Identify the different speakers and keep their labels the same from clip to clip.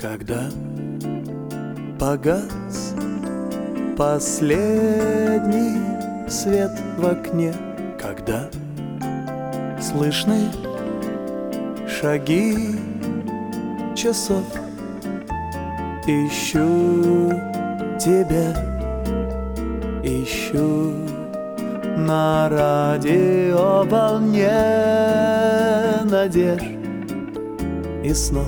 Speaker 1: Когда погас последний свет в окне, когда слышны шаги часов, ищу тебя, ищу на радиоволне надежд и снов.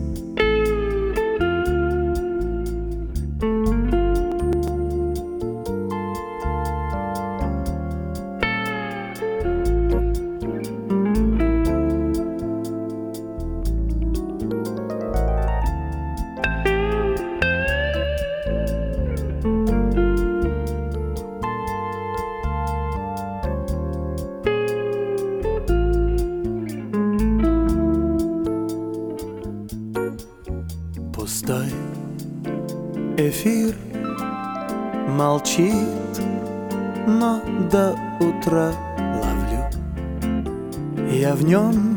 Speaker 1: Пустой эфир молчит, но до утра ловлю я в нем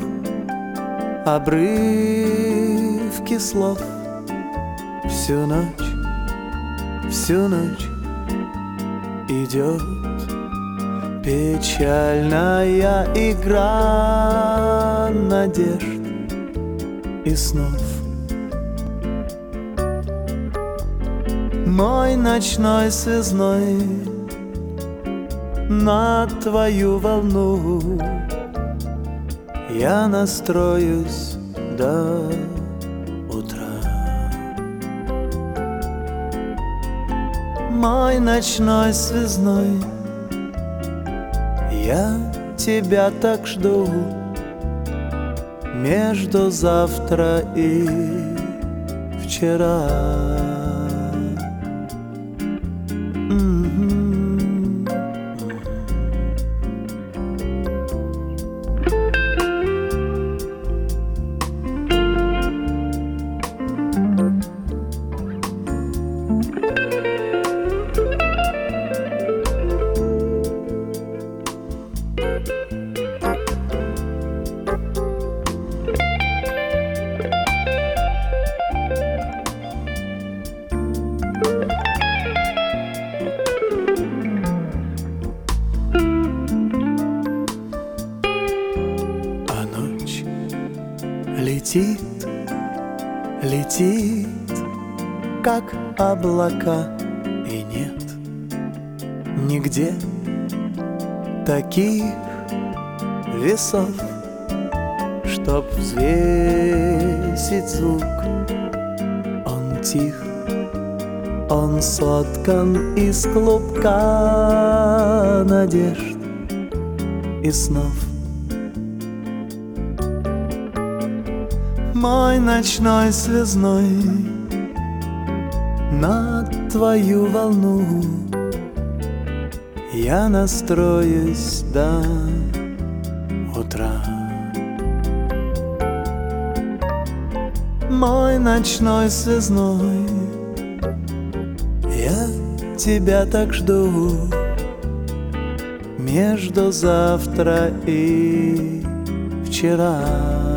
Speaker 1: обрывки слов. Всю ночь идет печальная игра надежд и снов. Мой ночной связной на твою волну я настроюсь до утра. Мой ночной связной, я тебя так жду между завтра и вчера. Летит, летит, как облака, и нет нигде таких весов, чтоб взвесить звук. Он тих, он соткан из клубка надежд и снов. Мой ночной связной на твою волну я настроюсь до утра. Мой ночной связной, я тебя так жду между завтра и вчера.